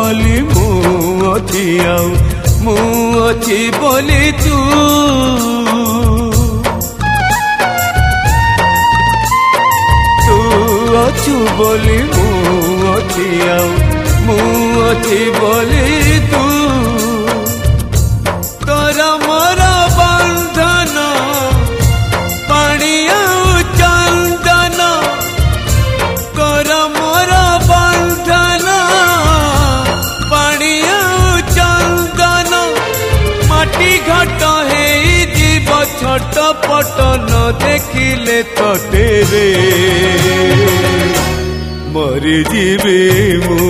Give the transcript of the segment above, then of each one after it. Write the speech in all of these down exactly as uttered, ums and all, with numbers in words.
ବୋଲି ମୁଁ ଅଛି ଆଉ ମୁଁ ଅଛି ବୋଲି ତୁ ତୁ ଅଛୁ ବୋଲି ମୁଁ ଅଛି ଆଉ ମୁଁ ଅଛି ବୋଲି ତୁ ତୋର ମୋର ବନ୍ଧନ ପାଣି ଆଉ ଚନ୍ଦନ ତୋର ମୋର ବନ୍ଧନ ପାଣି ଆଉ ଚନ୍ଦନ ମାଟି ଘଟ ହେଇଯିବ ଛଟ ପଟ ନ ଦେଖିଲେ ତଟେରେ ମରିଯିବି ମୁଁ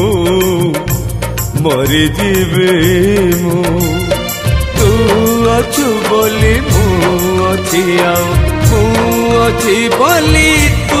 ମରିଯିବି ମୁଁ ତୁ ଅଛୁ ବୋଲି ମୁଁ ଅଛି ଆଉ ମୁଁ ଅଛି ବୋଲି ତୁ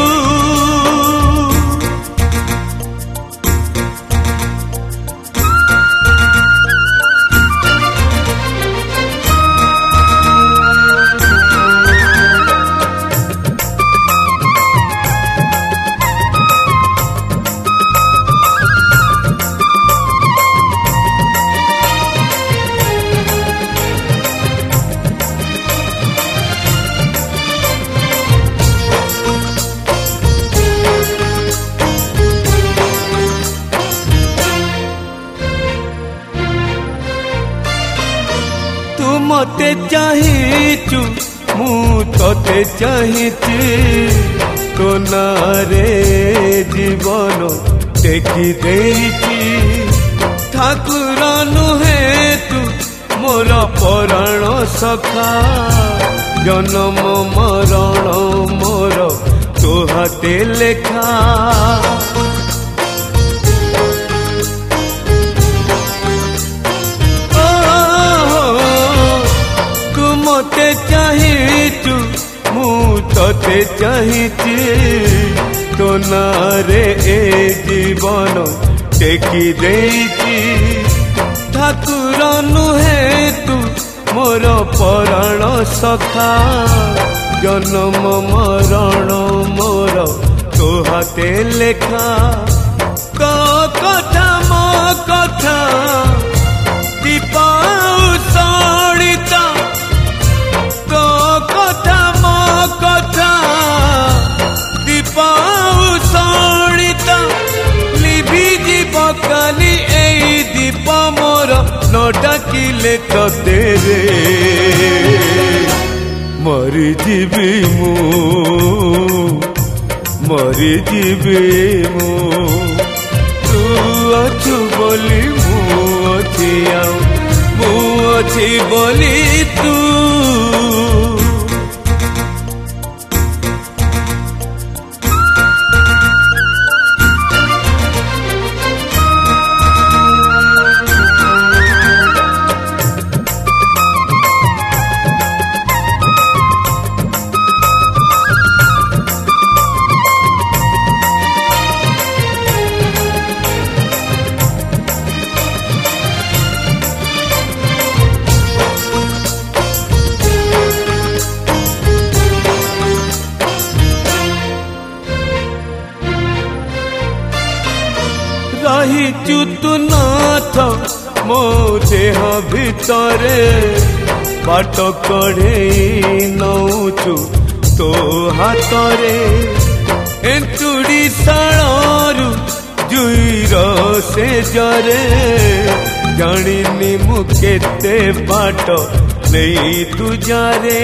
मते चाहिचु मु तोते चाहिची तो नारे जीवन टेकी देची ठाकुर नुहे तू मोर पराण सखा जन्म मरण मोर तो हाथे लेखा मते चाहिचु मु तोते चाहिची तो नारे ए जीवन टेकी देची ठाकुर नुहे तू मोर पराण सखा जन्म मरण मोर तो हाथे लेखा तो कथा मो कथा दीपा सड़िता तो कथा मो कथा दीपा सड़िता लिभि जीव काली एई दीप मोर न डाकिले तते रे मरिजिबि मु मरिजिबि मु तू अछु बोली मु अछि आउ मु अछि बोली तू रहीचु तू नाथ मो देह भितरे बाट कढ़ेई नौचु तो हाथरे एंतुड़ी साळरू जुईर से जरे जानिनी मु केते बाट नहीं तू जारे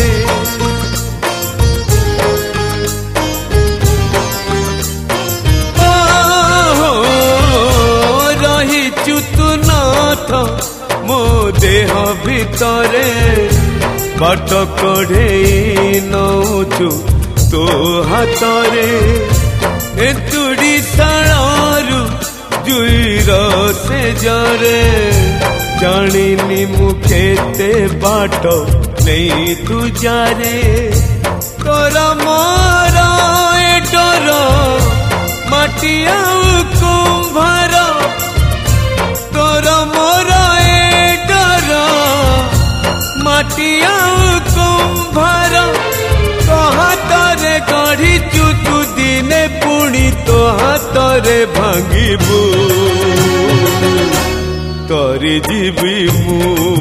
मो देह भितरे बाट कढ़ेई नौचु तो हाथरे एंतुड़ी साळरू जुईर से जरे जानिनी मु केते बाट नहीं तू जारे तोर मोर ए डर माटी आउ कुंभार तोर मोर ए डर माटी आउ कुंभार तो हाथरे गढ़ीचु तू दिने पुणी तो हाथरे भांगिबू तरी जीवी मु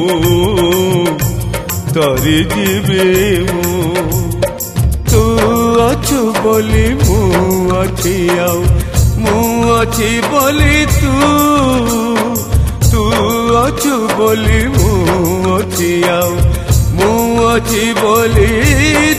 तरी जीवी मु तू अछु बोली मु अछि आउ मु अछि बोली तू तू अछु बोली मु अछि आउ मु अछि बोली